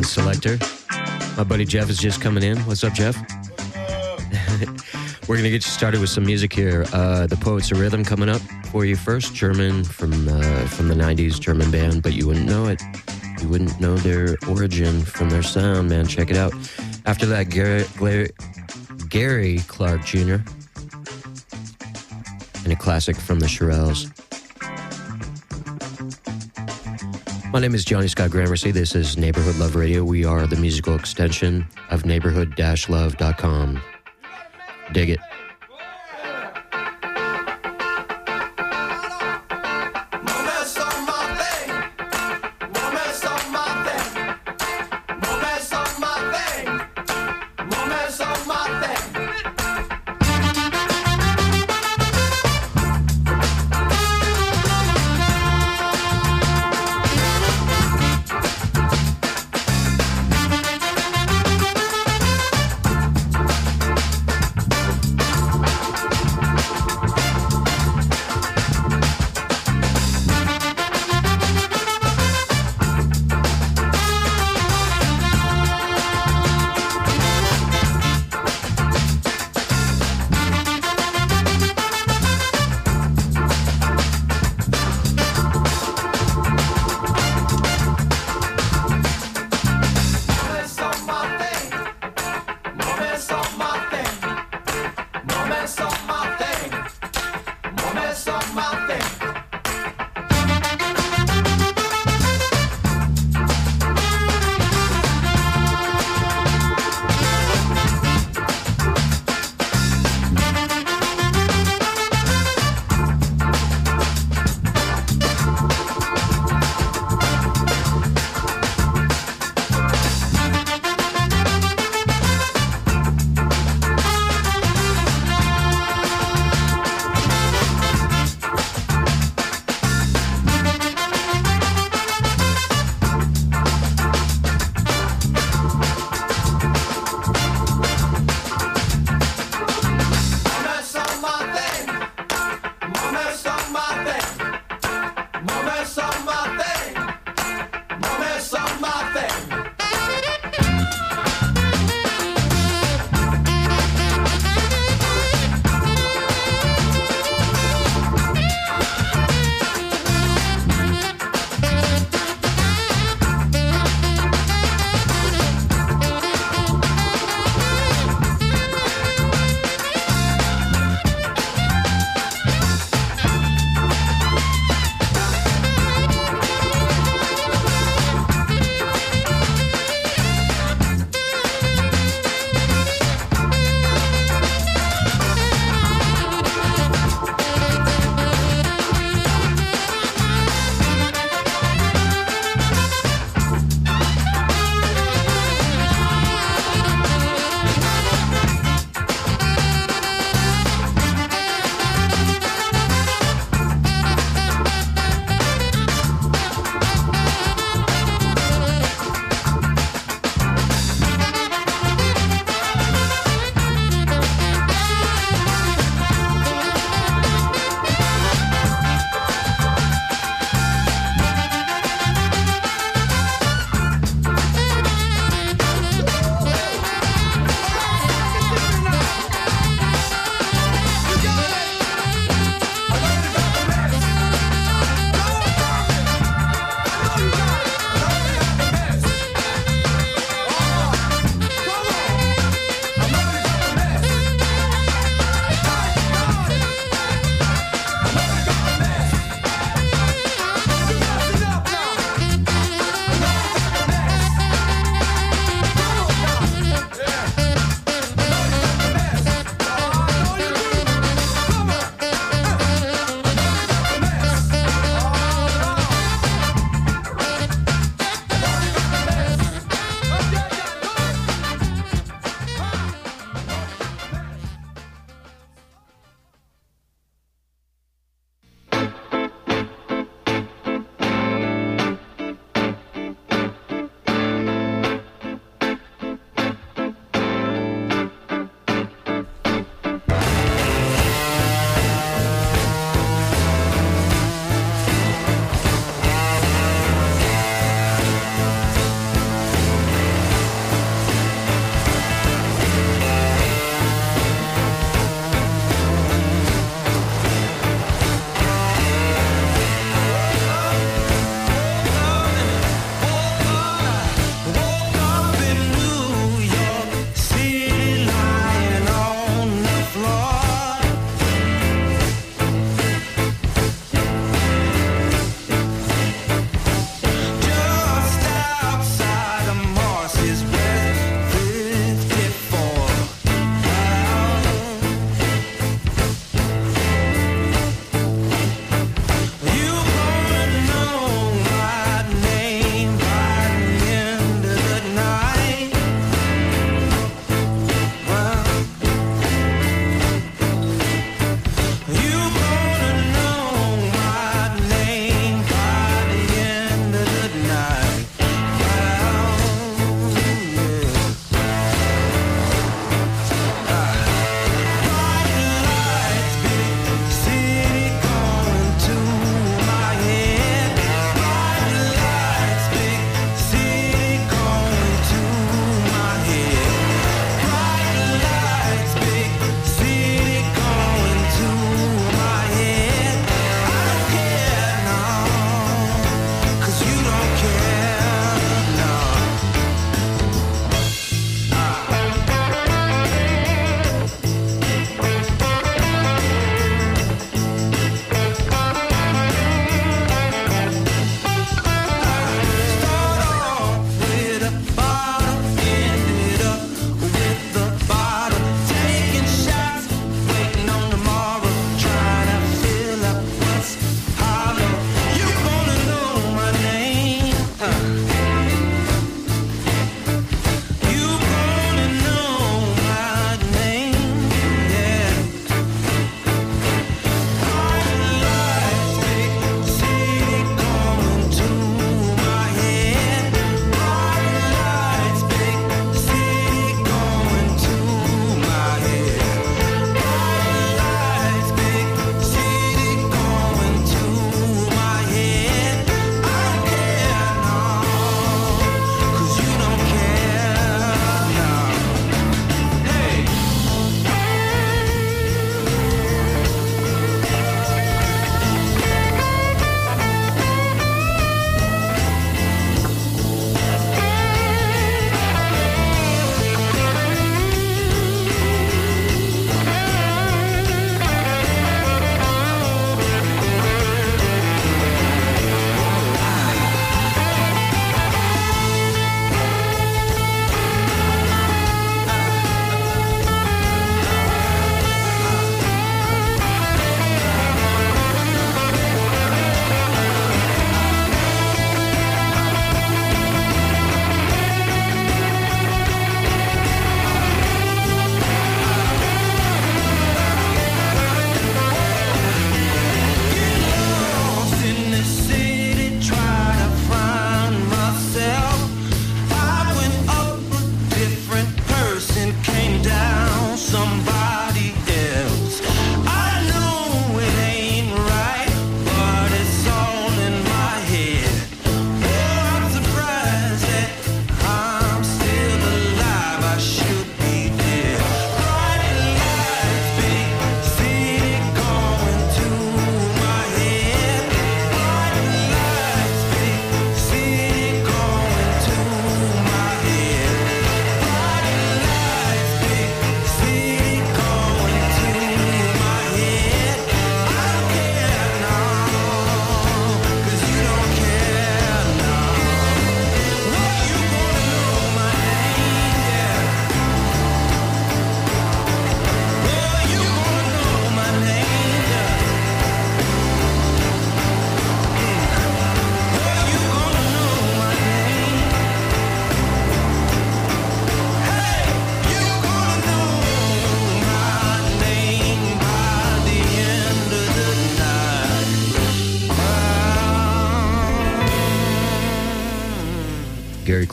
selector. My buddy Jeff is just coming in. What's up, Jeff? We're going to get you started with some music here. The Poets of Rhythm coming up for you first. German from the 90s, German band, but you wouldn't know it. You wouldn't know their origin from their sound, man. Check it out. After that, Gary Clark Jr. and a classic from the Shirelles. My name is Johnny Scott Gramercy. This is Neighborhood Love Radio. We are the musical extension of neighborhood-love.com. Dig it.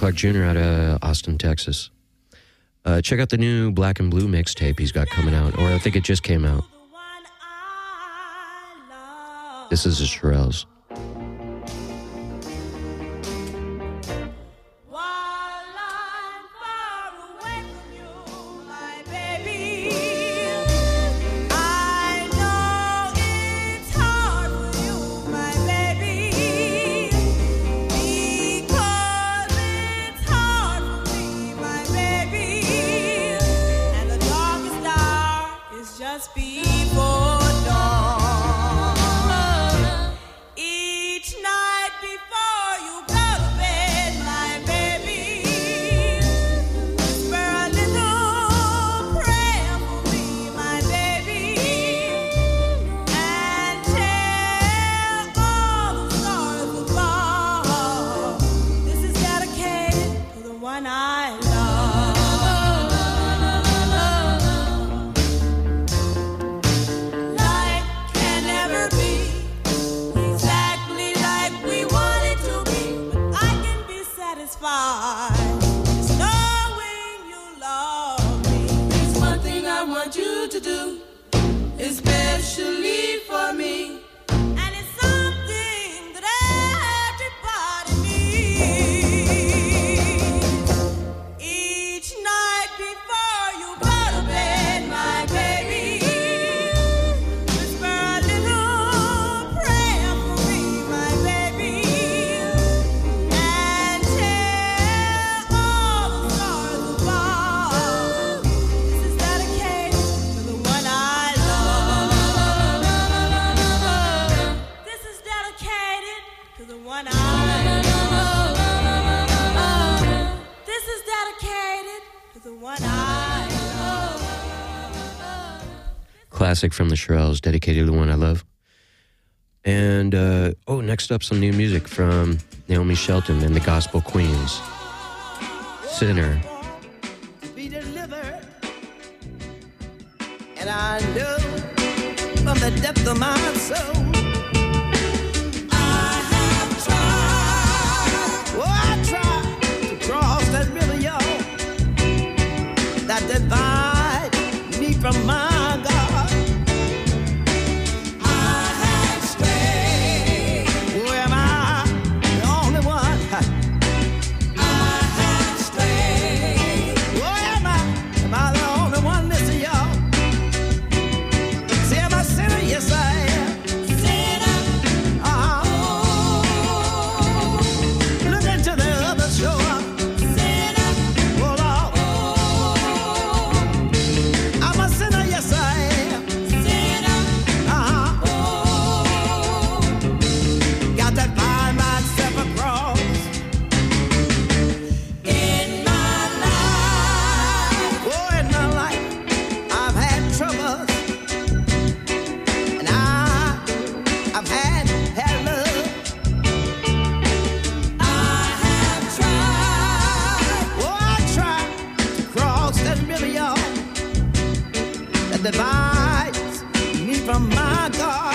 Clark Jr. out of Austin, Texas. Check out the new Black and Blue mixtape he's got coming out, or I think it just came out. This is the Shirelles. Classic from the Shirelles, dedicated to the one I love. And, next up, some new music from Naomi Shelton and the Gospel Queens. Sinner. Be delivered. And I know from the depth of my soul, I have tried. Oh, I tried to cross that river, y'all, that divides me from my God. Divides me from my God.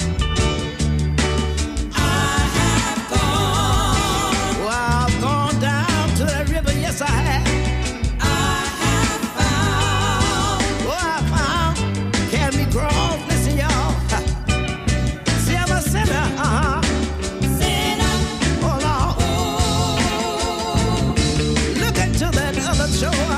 I have gone. Well, I've gone down to that river, yes I have. I have found. Oh, I found. Can we cross? Listen, y'all. See, I'm a sinner. Sinner. Oh, Lord. Oh. Look into that other shore.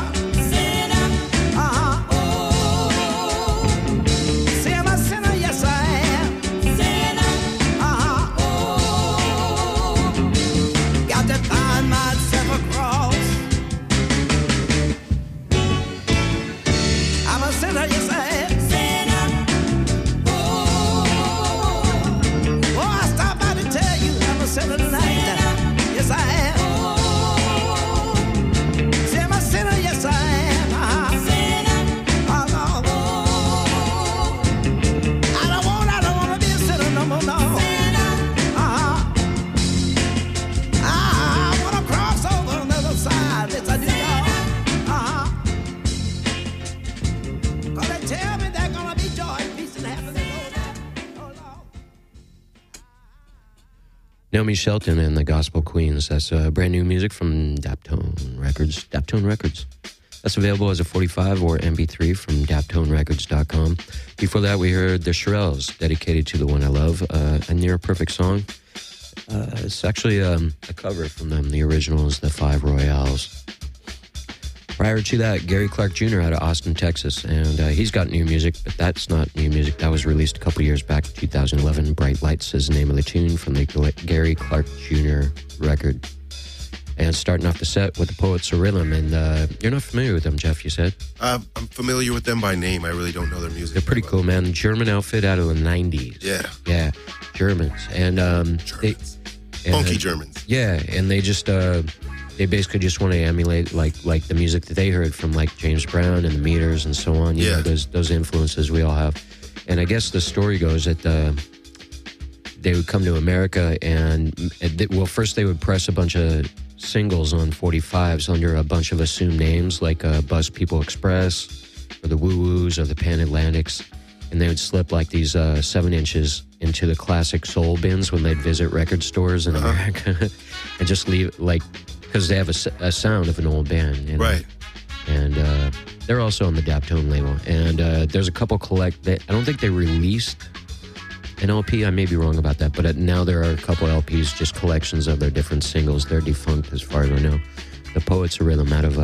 Naomi Shelton and the Gospel Queens. That's brand new music from Daptone Records. Daptone Records. That's available as a 45 or MP3 from daptonerecords.com. Before that, we heard The Shirelles, dedicated to the one I love, a near-perfect song. It's actually a cover from them. The original is the Five Royales. Prior to that, Gary Clark Jr. out of Austin, Texas, and he's got new music, but that's not new music. That was released a couple years back, 2011. Bright Lights is the name of the tune from the Gary Clark Jr. record. And starting off the set with the Poets of Rhythm, and you're not familiar with them, Jeff, you said? I'm familiar with them by name. I really don't know their music. They're pretty cool, man. German outfit out of the 90s. Yeah, Germans. And Germans. Funky Germans. Yeah, and they just they basically just want to emulate like the music that they heard from like James Brown and the Meters and so on. You know, those influences we all have. And I guess the story goes that they would come to America and first they would press a bunch of singles on 45s under a bunch of assumed names like Buzz People Express or the Woo Woos or the Pan Atlantics, and they would slip like these 7 inches into the classic soul bins when they'd visit record stores in America and just leave like because they have a sound of an old band, you know? Right? And they're also on the Daptone label, and there's a couple I don't think they released an LP. I may be wrong about that, but now there are a couple LPs, just collections of their different singles. They're defunct as far as I know. The Poets of Rhythm out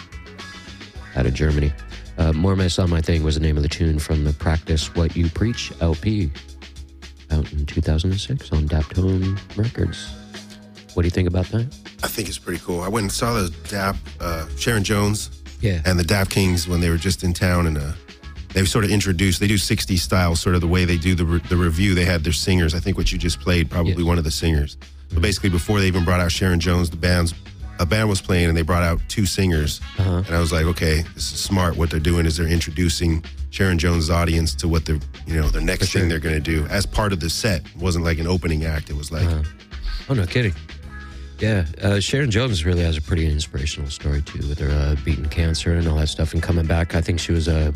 of Germany. More Mess on My Thing was the name of the tune from the Practice What You Preach LP out in 2006 on Daptone Records. What do you think about that? I think it's pretty cool. I went and saw the Dap, Sharon Jones and the Dap Kings when they were just in town, and they sort of introduced, they do 60s style, sort of the way they do the review. They had their singers. I think what you just played, probably one of the singers. But basically, before they even brought out Sharon Jones, a band was playing, and they brought out 2 singers. And I was like, okay, this is smart. What they're doing is they're introducing Sharon Jones' audience to what the next thing they're going to do as part of the set. It wasn't like an opening act. It was like, oh, no kidding. Yeah, Sharon Jones really has a pretty inspirational story too, with her beating cancer and all that stuff and coming back. I think she was a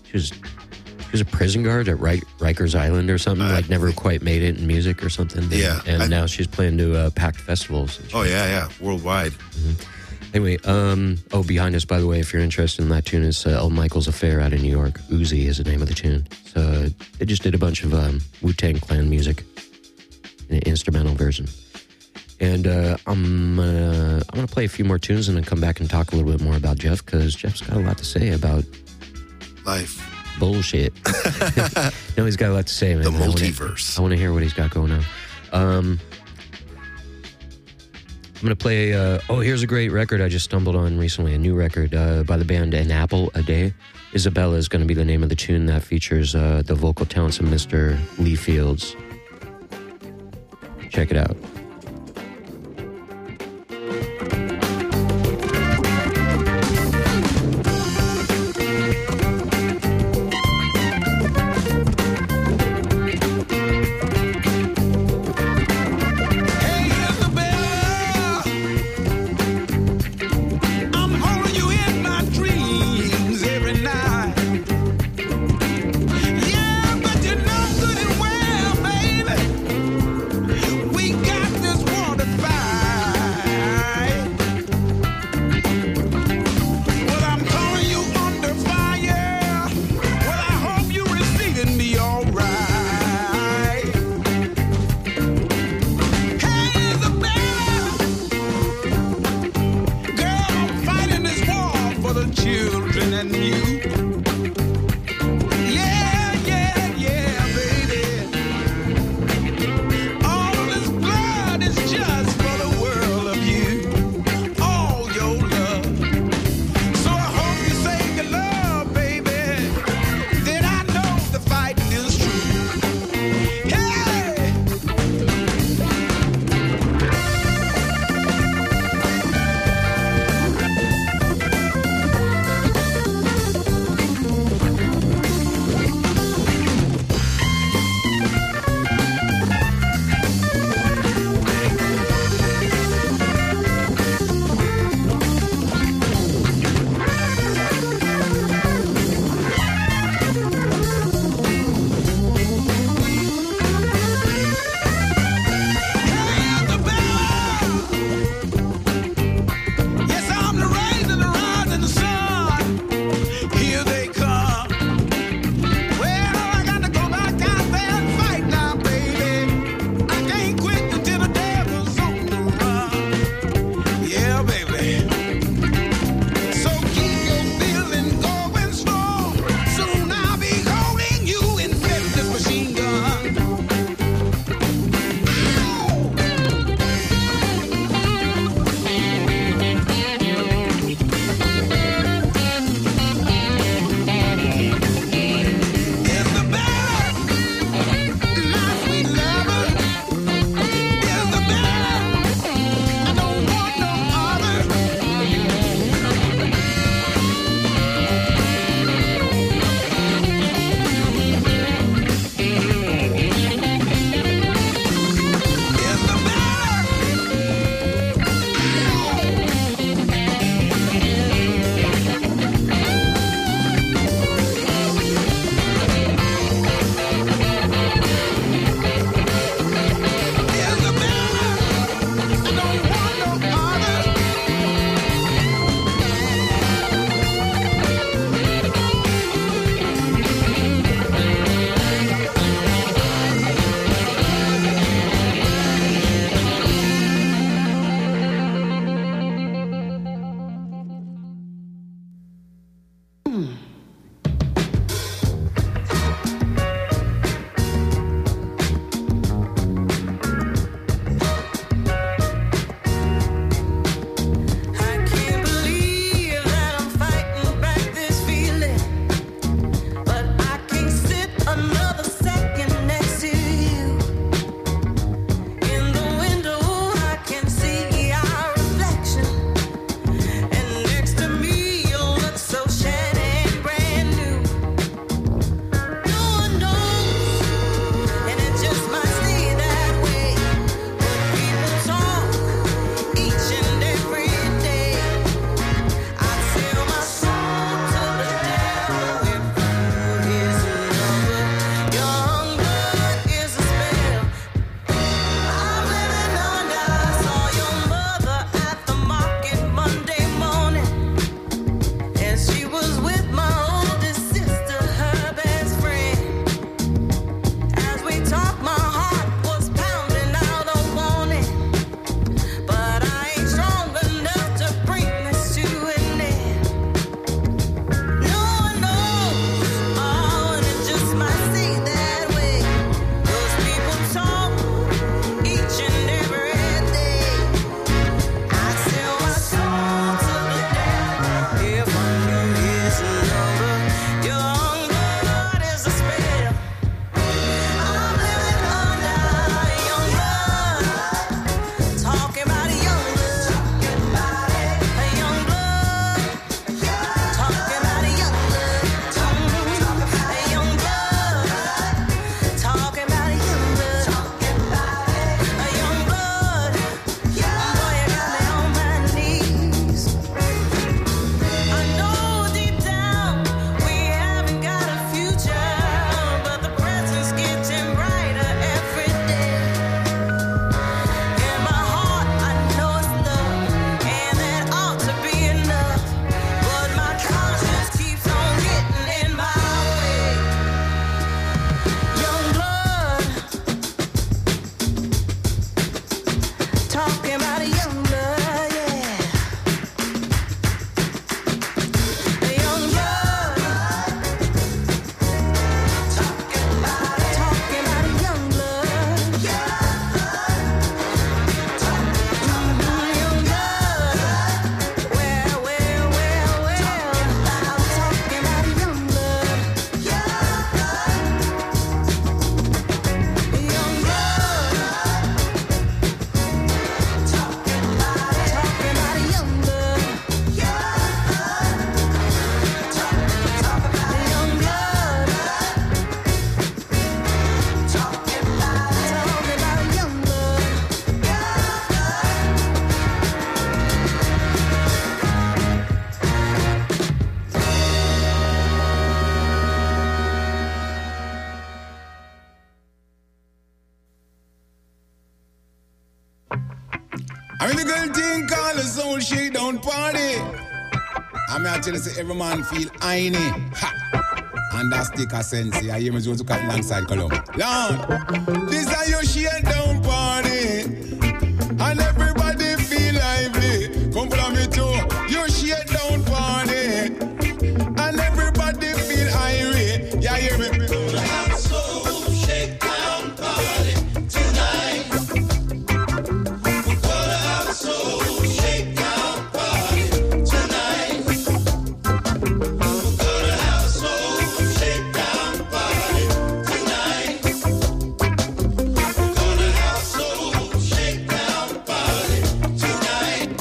prison guard at Rikers Island or something. Never quite made it in music or something. And now she's playing to packed festivals. Yeah, worldwide. Mm-hmm. Anyway, behind us, by the way, if you're interested in that tune, is El Michael's Affair out of New York. Uzi is the name of the tune. So they just did a bunch of Wu-Tang Clan music in an instrumental version. And I'm gonna play a few more tunes and then come back and talk a little bit more about Jeff, because Jeff's got a lot to say about life. Bullshit. No, he's got a lot to say, man. The multiverse. I want to hear what he's got going on. I'm gonna play. Here's a great record I just stumbled on recently. A new record by the band An Apple a Day. Isabella is going to be the name of the tune that features the vocal talents of Mr. Lee Fields. Check it out. I mean the girl thing called a soul shakedown party. I mean I tell you, say every man feel ainy. Ha! And that stick a sense. I hear me Jones to cut alongside Columbia. Lord, this is your shakedown party. And everybody feel lively. Come follow me to your shakedown party. And everybody feel irie. Yeah, hear me? Have a soul shakedown party tonight. We're gonna have a soul shakedown party tonight. We're gonna have a soul shakedown party tonight. We're gonna have a soul shakedown party tonight.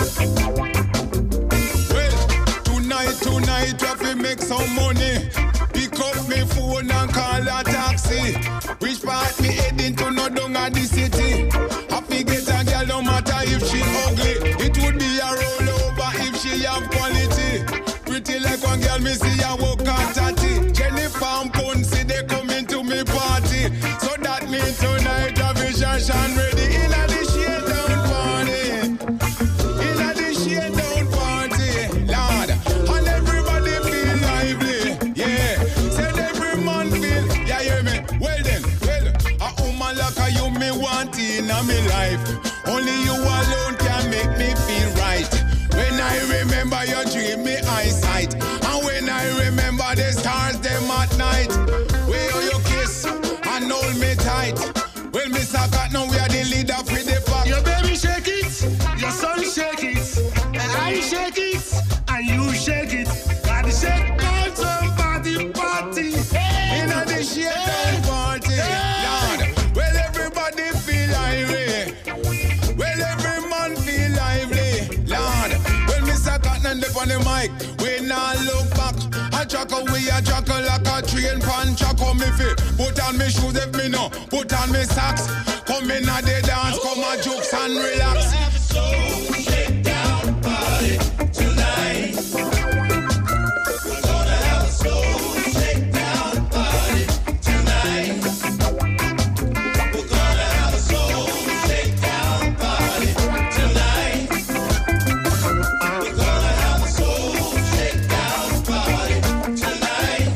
Well, tonight, we have to make some money. Pick up me phone and call a taxi. Which part me heading to no down at the city? Happy get a girl no matter if she ugly. It would be a rollover if she have quality. Pretty like one girl me see a walk on tatty. Jennifer and Ponce they coming to me party. So that means tonight I be shine ready in a the shakedown party. In a the shakedown party, Lord. And everybody feel lively, yeah. Said every man feel, yeah, hear me. Well then, a woman like a you me want in a me life. Only you alone can make me feel right. When I remember your dream, me eyesight. And when I remember the stars, them at night. Where you kiss and hold me tight. Well, Mr. Cat, now we are the leader for the pack. Your baby shake it, your son shake it, and I shake it, and you shake it. Got to shake down some party. In a the shakedown party, Lord. Well, everybody feel irate. Well, every man feel lively, Lord. Well, Mr. Cotton up on the mic, we now look back. I track away, I track like a train pan track on me feet. Put on me shoes if me no, put on me socks. Come in at the dance, come and jokes and relax. Have a soul shakedown party tonight. We're gonna have a soul shakedown party tonight. We're gonna have a soul shakedown party tonight. We're gonna have a soul shakedown party tonight.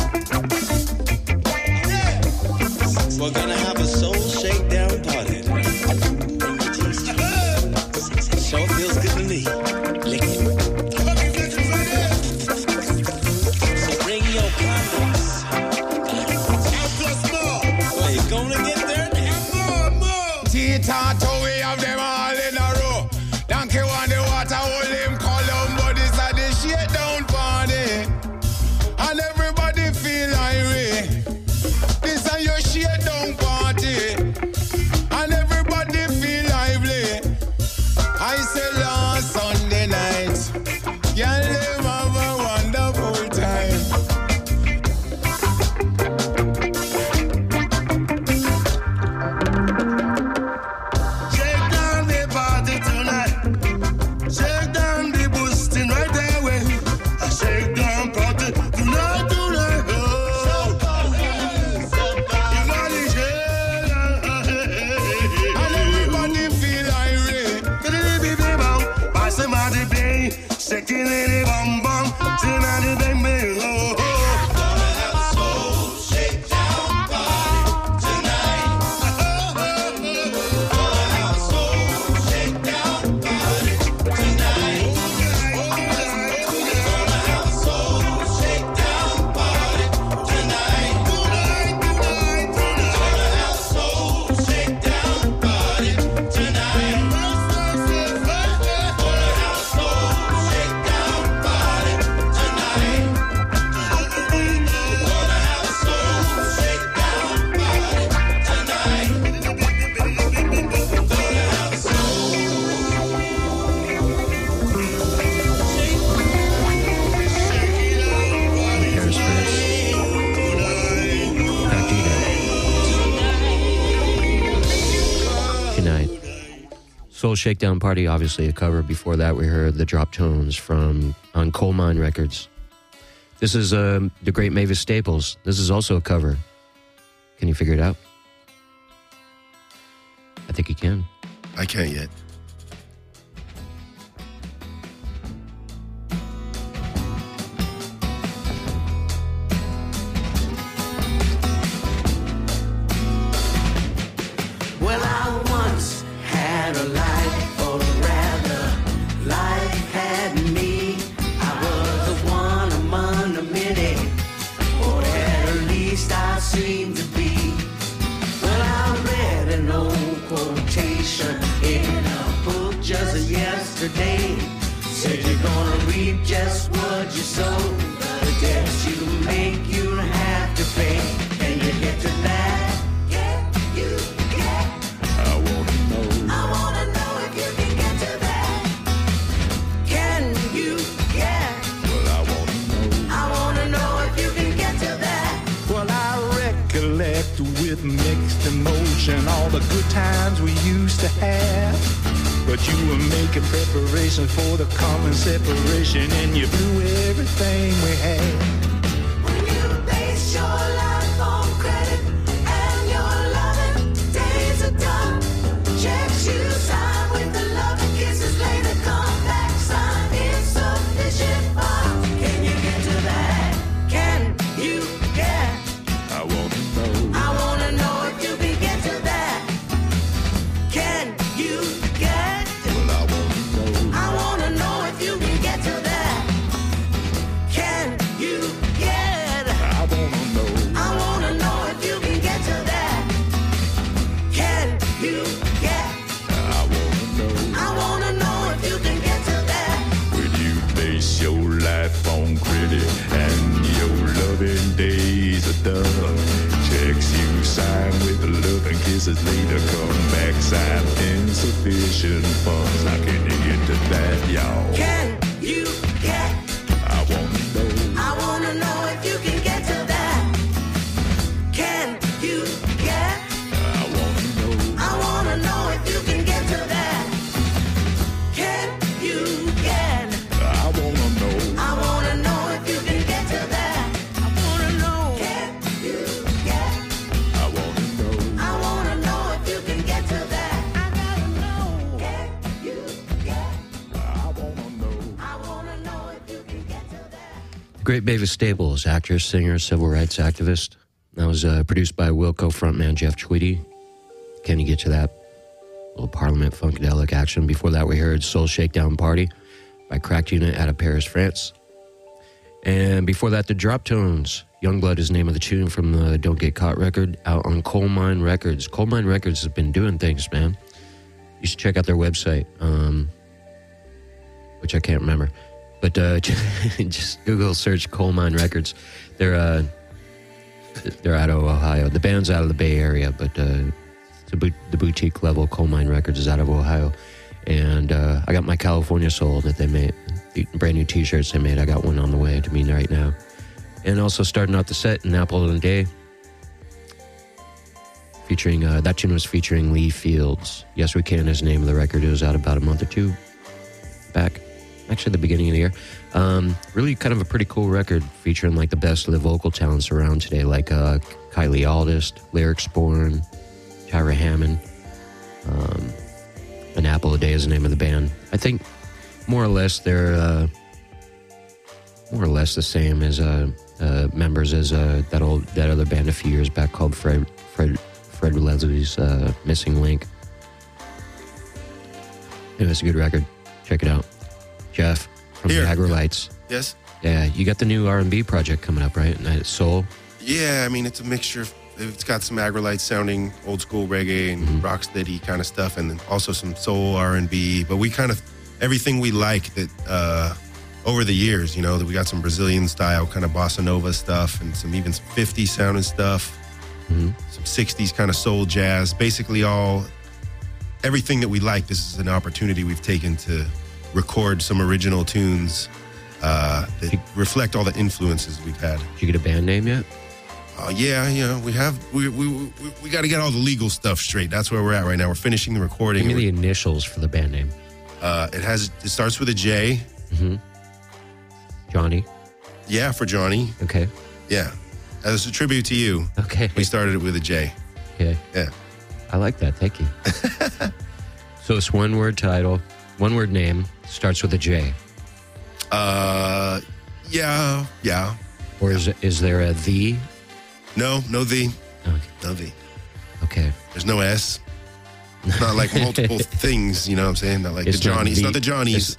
We're gonna have a soul shakedown party tonight. Sure feels good to me. Lick it. So bring your condoms. Are you gonna get there? T-Tato, we have them all in a row. Donkey want the water, hold him Columbo. This are the shakedown party. And everybody feel irate. This are your shakedown party. And everybody feel lively. I say last Sunday night, y'all them have a wonderful time. Shake down the party tonight. Shake down the boosting right there way. I shake down party tonight. Oh, you got it, And everybody feel irate. Pass him out the bay, shaking the bum bum, sing out the bang bang. Oh, Gonna have a soul shakedown party tonight. Gonna have a soul shakedown party tonight. Gonna have a soul shakedown party tonight. Gonna have a soul shakedown party tonight. Gonna have a soul shakedown party tonight. Gonna have a soul shakedown party tonight. Gonna have a soul. Paris Prince. Back to you now. Good night. Soul Shakedown Party, obviously a cover. Before that, we heard the Drop Tones from on Coal Mine Records. This is the great Mavis Staples. This is also a cover. Can you figure it out? I think you can. I can't yet. wishing all the good times we used to have. But you were making preparations for the coming separation, and you blew everything we had. When you base your life on credit and your loving days are done, checks you sign with the loving kisses later come back, sign insufficient funds. Can you get to that? Can you get? I want to know. I wanna know if you can get to that. Can you get? Well, I want to know. I wanna know if you can get to that. Can you get? I want to know. I wanna know if you can get to that. Can you get? I want to know. I wanna know if you can get to that. When you base your life on credit and your loving days are done, checks you sign with love and kisses later come back, sign insufficient funds. Now can you get to that, y'all? Can you get? I want to know. I wanna know if you can get to that. Can you get? I want to know. I wanna know if you can get to that. Can you get? I want to know. I wanna know if you can get to that. I wanna know. Can you get? I want to know. I wanna know if you can get to that. I gotta know. Can you get? I want to know. I wanna know if you can get to that. Great Mavis Staples, actor, singer, civil rights activist. That was produced by Wilco frontman Jeff Tweedy. Can you get to that? Little Parliament Funkadelic action. Before that, we heard Soul Shakedown Party by Cracked Unit out of Paris, France. And before that, the Drop Tones. Youngblood is the name of the tune from the Don't Get Caught record out on Coal Mine Records. Coal Mine Records has been doing things, man. You should check out their website, which I can't remember. But just Google search Coal Mine Records. They're out of Ohio. The band's out of the Bay Area, but the boutique level Coal Mine Records is out of Ohio. And I got my California Soul that they made, the brand new t-shirts they made. I got one on the way to me right now. And also starting out the set, An Apple of the Day, featuring, that tune was featuring Lee Fields. Yes We Can is the name of the record. It was out about a month or two back, actually the beginning of the year. Really kind of a pretty cool record featuring like the best of the vocal talents around today, like Kylie Aldist, Lyric Sporn, Tyra Hammond. An Apple a Day is the name of the band. I think more or less they're more or less the same as members as that other band a few years back called Fred Leslie's Missing Link. Anyway, it's a good record. Check it out. Jeff from the Aggrolites. Yes. Yeah, you got the new R&B project coming up, right? Night Soul. Yeah, I mean, it's a mixture. It's got some Aggrolites sounding old school reggae and rocksteady kind of stuff, and then also some soul R&B. But we kind of everything we like that over the years, you know, that we got some Brazilian style kind of bossa nova stuff, and some even some 50s sounding stuff, some 60s kind of soul jazz. Basically, everything that we like. This is an opportunity we've taken to record some original tunes that reflect all the influences we've had. Did you get a band name yet? Yeah, you know, we got to get all the legal stuff straight. That's where we're at right now. We're finishing the recording. Give me the initials for the band name. It starts with a J. Johnny. Yeah, for Johnny. Okay. Yeah, as a tribute to you. Okay. We started it with a J. Okay. Yeah. I like that. Thank you. So it's one word title, one word name, starts with a J. Yeah. Or is there a the? No the. Okay. No the. Okay. There's no S. It's not like multiple things, you know what I'm saying? Not like It's the Johnnies. not Not the Johnnies.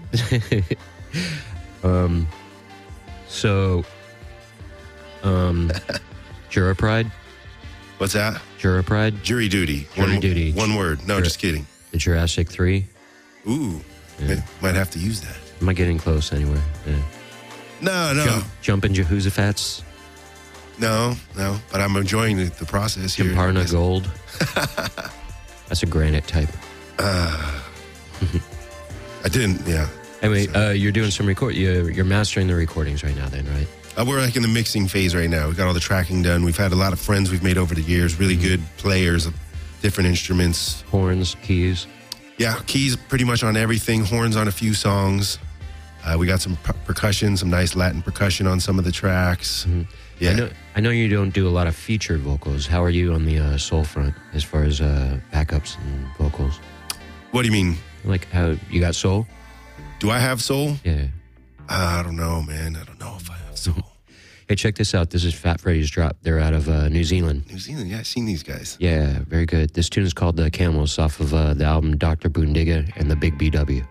Jura Pride? What's that? Jura Pride? Jury duty. Jury duty. One word. No, just kidding. The Jurassic 3? Ooh. Yeah. Might have to use that. Am I getting close anyway? Yeah. No. Jumpin' Jehoshaphat's? No. But I'm enjoying the process here. Kimparna Gold? That's a granite type. I didn't, yeah. Anyway, you're doing some you're mastering the recordings right now then, right? We're like in the mixing phase right now. We've got all the tracking done. We've had a lot of friends we've made over the years, really good players, different instruments. Horns, keys. Yeah, keys pretty much on everything. Horns on a few songs. We got some percussion, some nice Latin percussion on some of the tracks. Mm-hmm. Yeah. I know you don't do a lot of featured vocals. How are you on the soul front as far as backups and vocals? What do you mean? Like how you got soul? Do I have soul? Yeah. I don't know, man. I don't know if I have soul. Hey, check this out. This is Fat Freddy's Drop. They're out of New Zealand. New Zealand, yeah, I've seen these guys. Yeah, very good. This tune is called Camels off of the album Dr. Boondigga and the Big BW.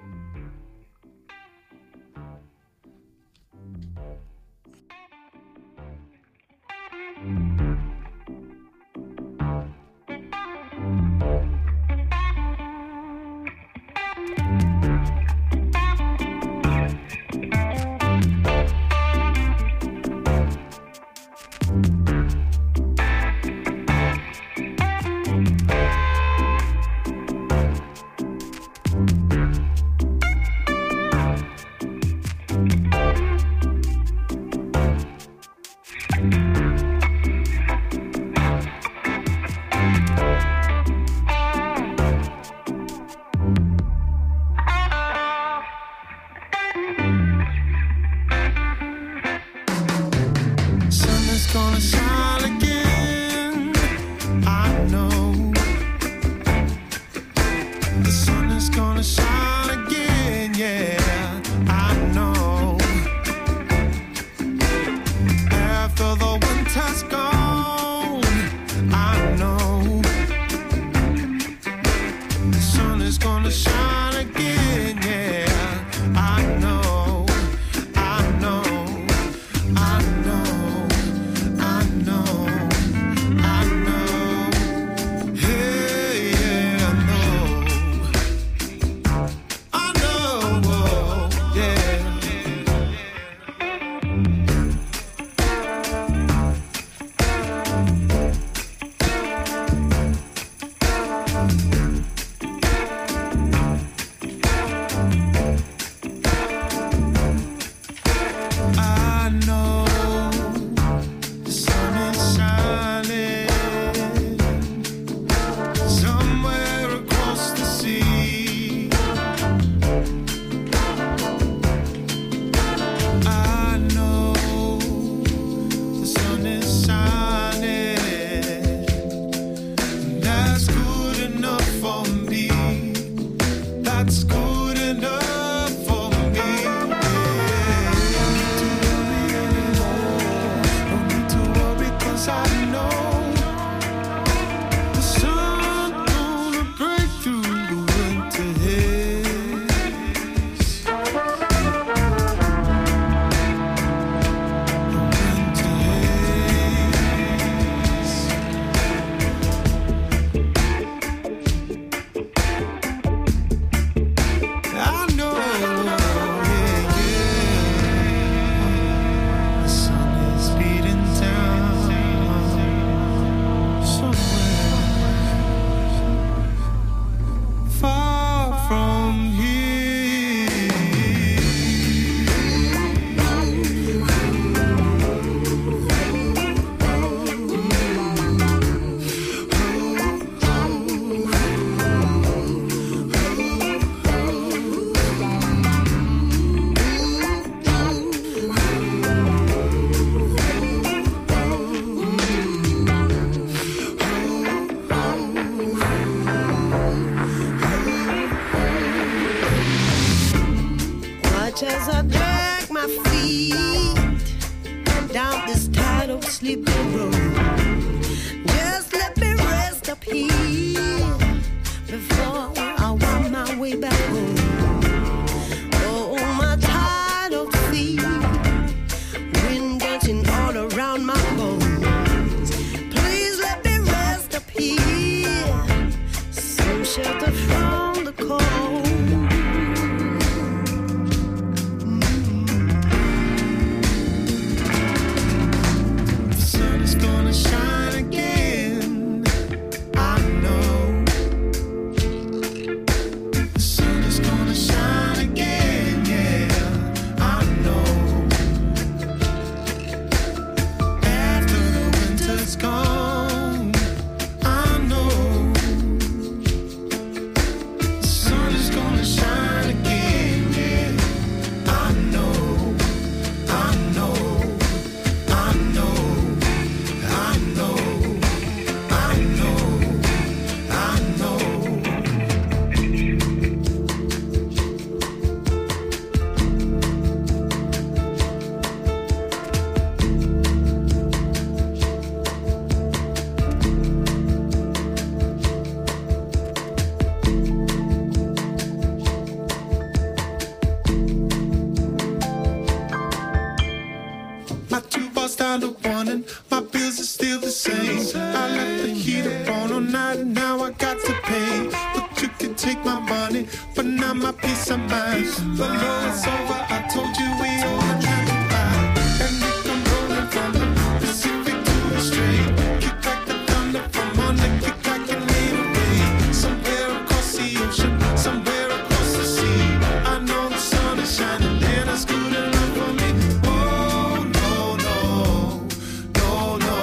up on and my bills are still the same. I left the heat up on all night and now I got to pay. But you can take my money, but not my peace of mind. But no, it's over, I told you we all had to ride. And we come rolling from the Pacific to the Strait. Kick like the thunder from under, kick like an 808. Somewhere across the ocean, somewhere across the sea. I know the sun is shining and it's good enough for me. Oh, no, no, no, no.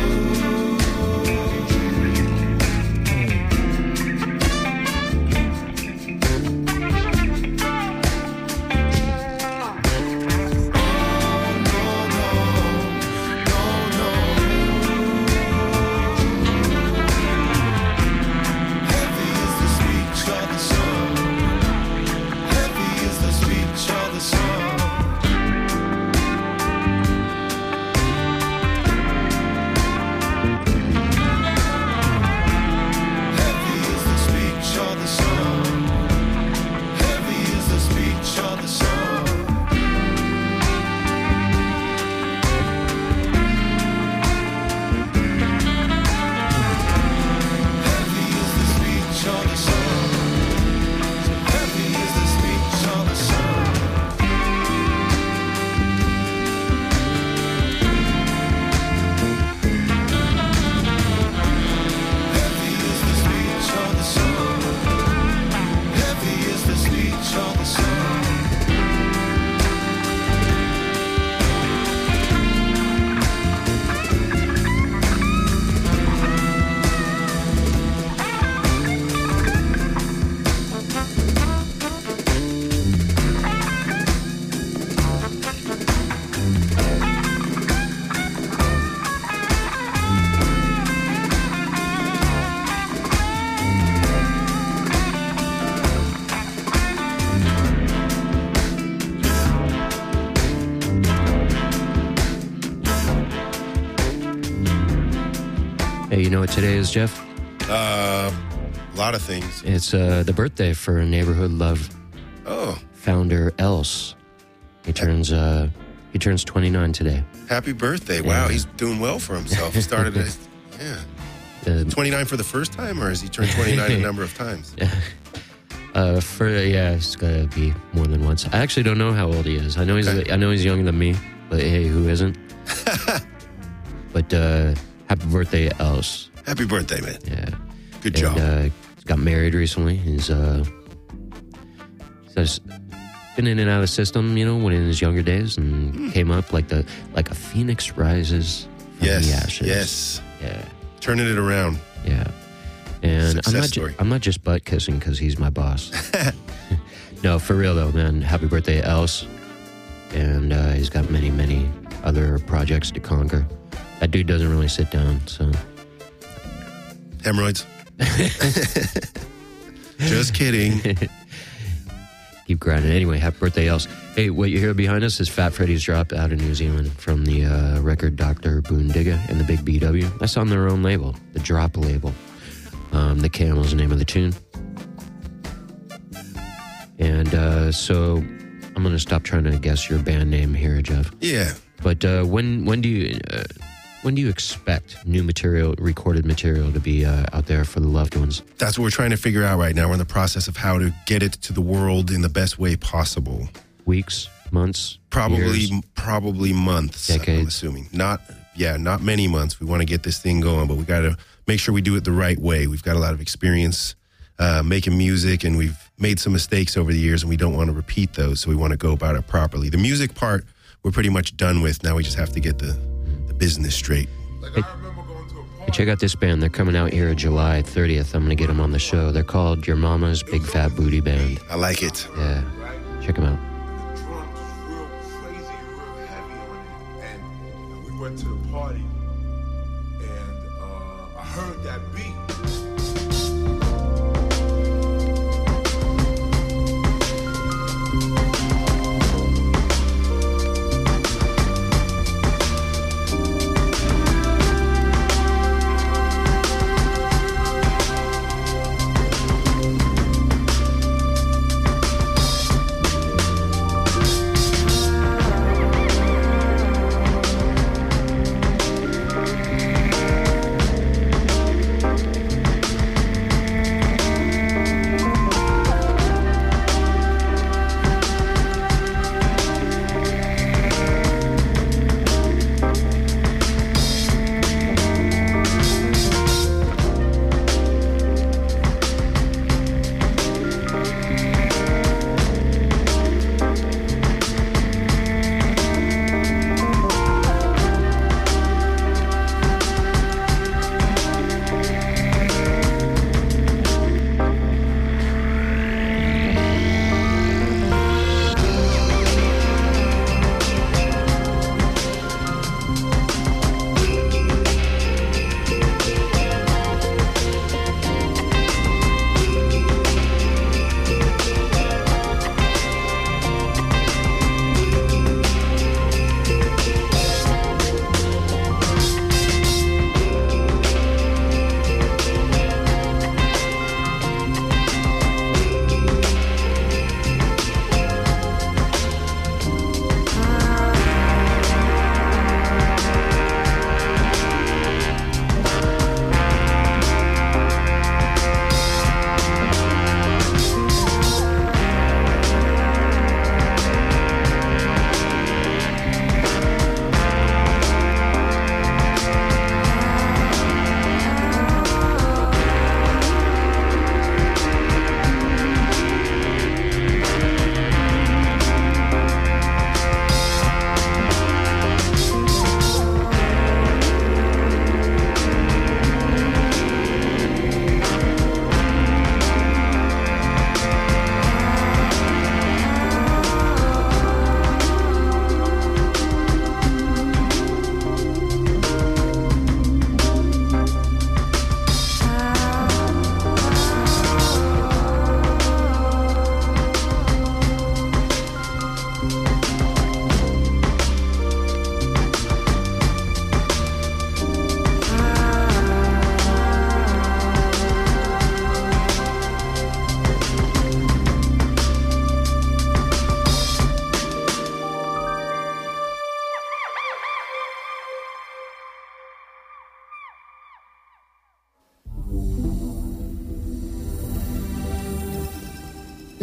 Heavy is the speech of the song. Heavy is the speech of the song. Heavy is the speech of the song. Heavy is the speech of the song. Heavy is the speech of the song. Heavy is the speech of the song. Heavy is the speech of the song. Heavy is the speech of the song. Hey, you know what today is, Jeff? A lot of things. It's the birthday for Neighborhood Love Oh, founder Else. He turns 29 today. happy birthday. Wow, he's doing well for himself. He started as, yeah. 29 for the first time, or has he turned 29 a number of times? It's gotta be more than once. I actually don't know how old he is. I know he's younger than me, but hey, who isn't? But happy birthday, Else. Happy birthday, man. Yeah, Good job. He's got married recently. He's been in and out of the system, you know, when in his younger days, and came up like a phoenix rises from the ashes. Yes. Yeah. Turning it around. Yeah. And Success story. I'm not just butt kissing because he's my boss. No, for real though, man. Happy birthday, Else. And he's got many, many other projects to conquer. That dude doesn't really sit down, so. Hemorrhoids. Just kidding. Keep grinding. Anyway, happy birthday, Else. Hey, what you hear behind us is Fat Freddy's Drop out of New Zealand from the record Dr. Boondigga and the Big BW. That's on their own label, the Drop label. The Camel's the name of the tune. And so I'm going to stop trying to guess your band name here, Jeff. Yeah. But when do you expect new material, recorded material, to be out there for the loved ones? That's what we're trying to figure out right now. We're in the process of how to get it to the world in the best way possible. Weeks, months, Probably years? Probably months. Decades. I'm assuming. Not many months. We want to get this thing going, but we got to make sure we do it the right way. We've got a lot of experience making music, and we've made some mistakes over the years, and we don't want to repeat those, so we want to go about it properly. The music part, we're pretty much done with. Now we just have to get the business straight. Hey, check out this band. They're coming out here July 30th. I'm going to get them on the show. They're called Your Mama's Big Fat Booty Band. I like it. Yeah. Check them out. Drums real crazy, real heavy on it, and we went to the party, and I heard that beat.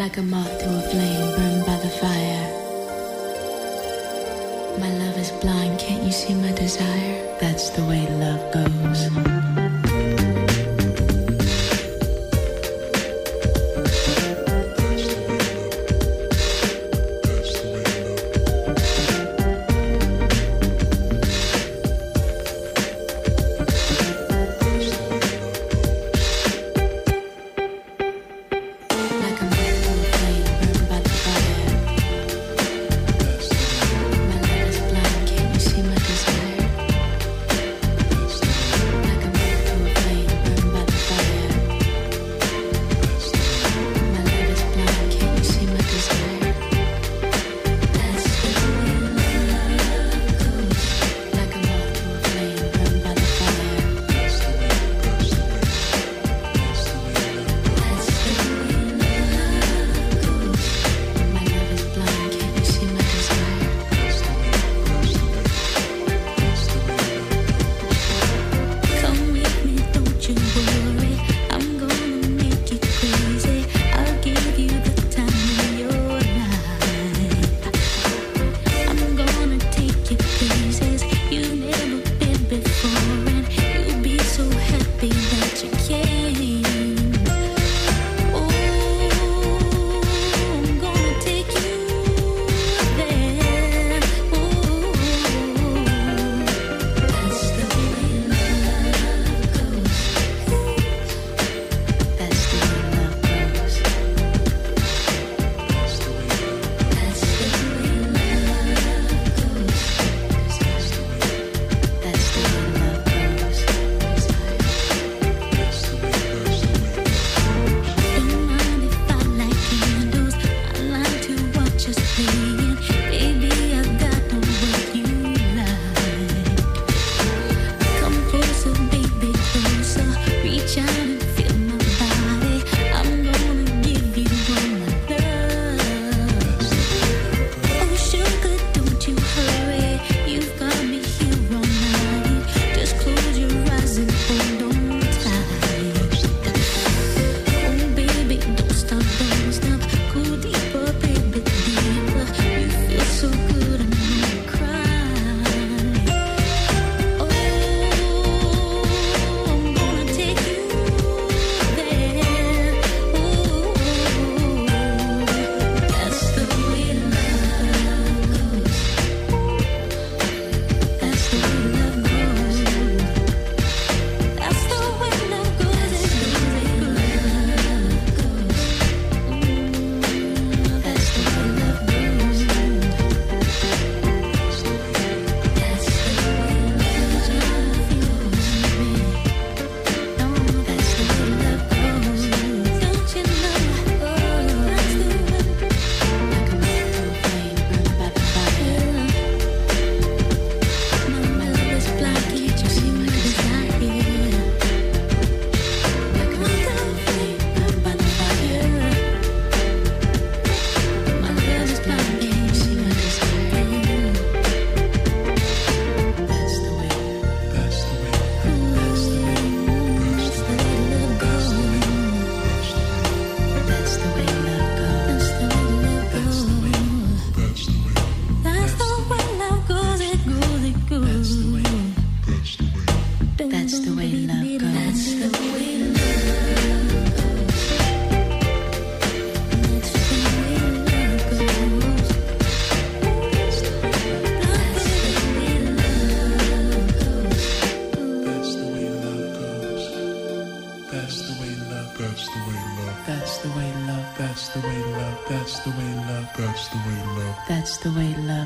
Like a moth to a flame burned by the fire. My love is blind, can't you see my desire? That's the way love goes. That's the way love.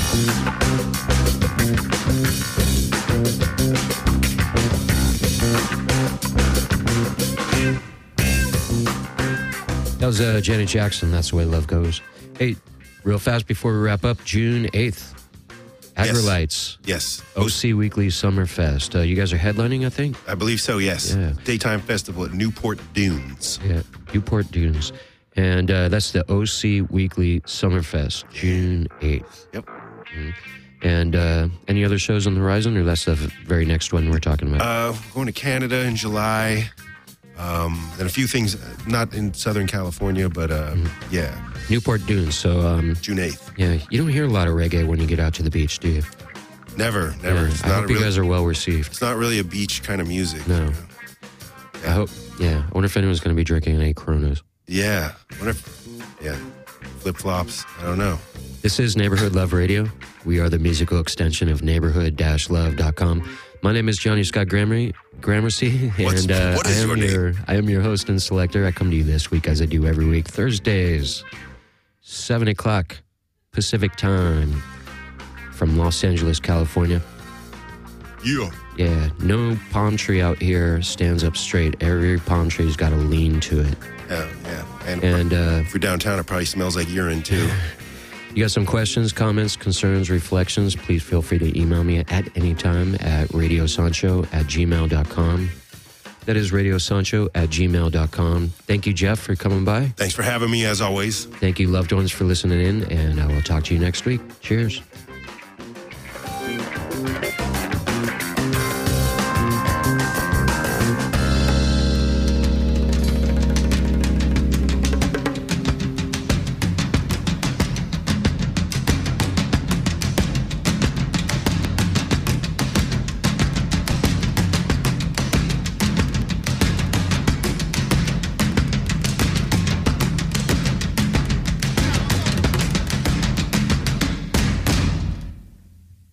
That was Janet Jackson. That's the way love goes. Hey, real fast before we wrap up, June 8th, Agri-Lights. Yes. OC Weekly Summer Fest. You guys are headlining, I think? I believe so, yes. Yeah. Daytime Festival at Newport Dunes. Yeah, Newport Dunes. And that's the OC Weekly Summer Fest, June 8th. Yep. Mm-hmm. And any other shows on the horizon, or that's the very next one we're talking about? Going to Canada in July. And a few things, not in Southern California, but yeah. Newport Dunes. So June 8th. Yeah, you don't hear a lot of reggae when you get out to the beach, do you? Never. Yeah, It's I not hope you guys are well received. It's not really a beach kind of music. No. You know? I hope. Yeah, I wonder if anyone's going to be drinking any Coronas. Yeah. Flip flops. I don't know. This is Neighborhood Love Radio. We are the musical extension of neighborhood-love.com. My name is Johnny Scott Gramercy, and I am your host and selector. I come to you this week as I do every week, Thursdays, 7 o'clock Pacific time from Los Angeles, California. Yeah. Yeah, no palm tree out here stands up straight. Every palm tree's got a lean to it. Yeah. And if we're downtown, it probably smells like urine, too. You got some questions, comments, concerns, reflections, please feel free to email me at any time at radiosancho@gmail.com. That is radiosancho@gmail.com. Thank you, Jeff, for coming by. Thanks for having me, as always. Thank you, loved ones, for listening in, and I will talk to you next week. Cheers.